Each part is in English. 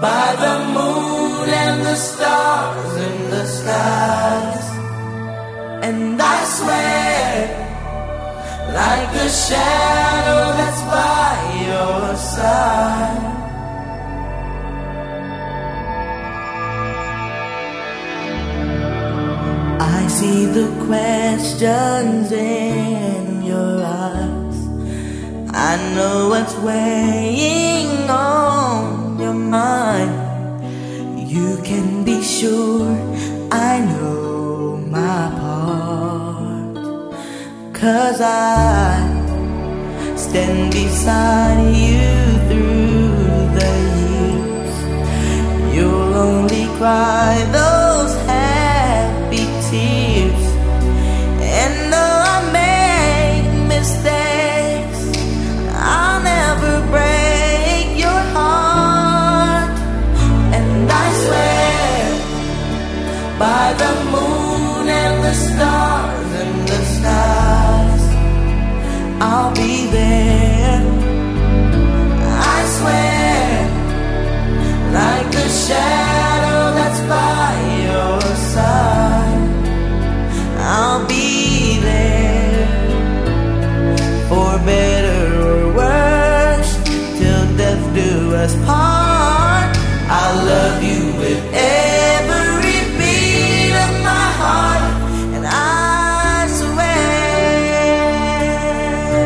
by the moon and the stars in the skies. And I swear, like a shadow that's by your side, I see the questions in your eyes. I know what's weighing on your mind. You can be sure I know my part, 'cause I stand beside you through the years. You'll only cry those happy tears. And though I make mistakes, I'll never break your heart. And I swear, by the moon and the stars in the skies, I'll be there. I swear, like a shadow that's by your side, I'll be there. For better or worse, till death do us part. I love you with every beat of my heart. And I swear,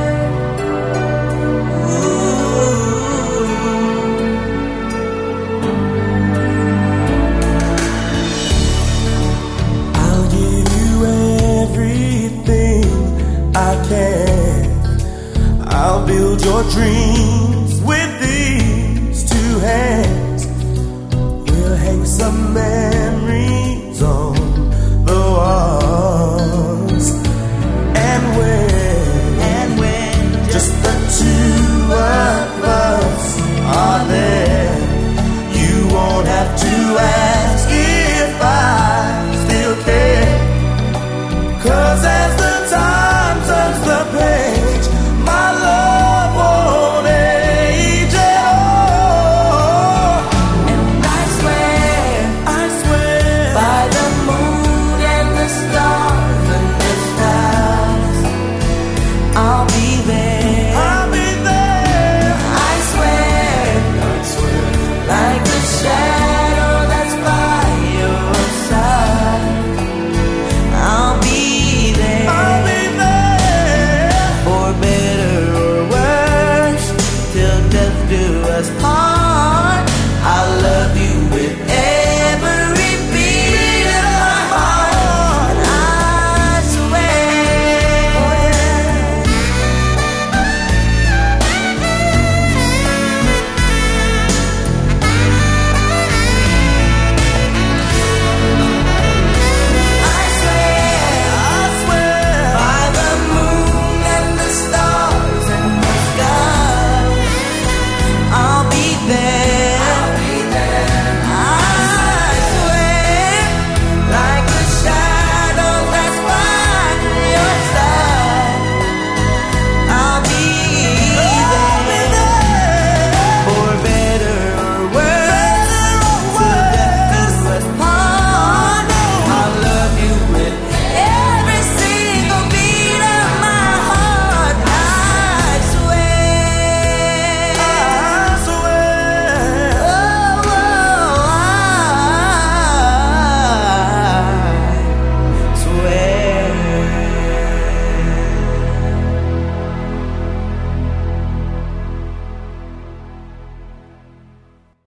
I'll give you everything I can. I'll build your dreams with these two hands. We'll hang some memories on the walls. And when just the two of us are there, you won't have to ask if I still care. 'Cause as the time turns the page, my love won't age at all. and I swear, by the moon and the stars and the skies, I'll be there. I'll be there. I swear, like a shadow that's by your side, I'll be there. I'll be there. For better or worse, till death do us part. I love you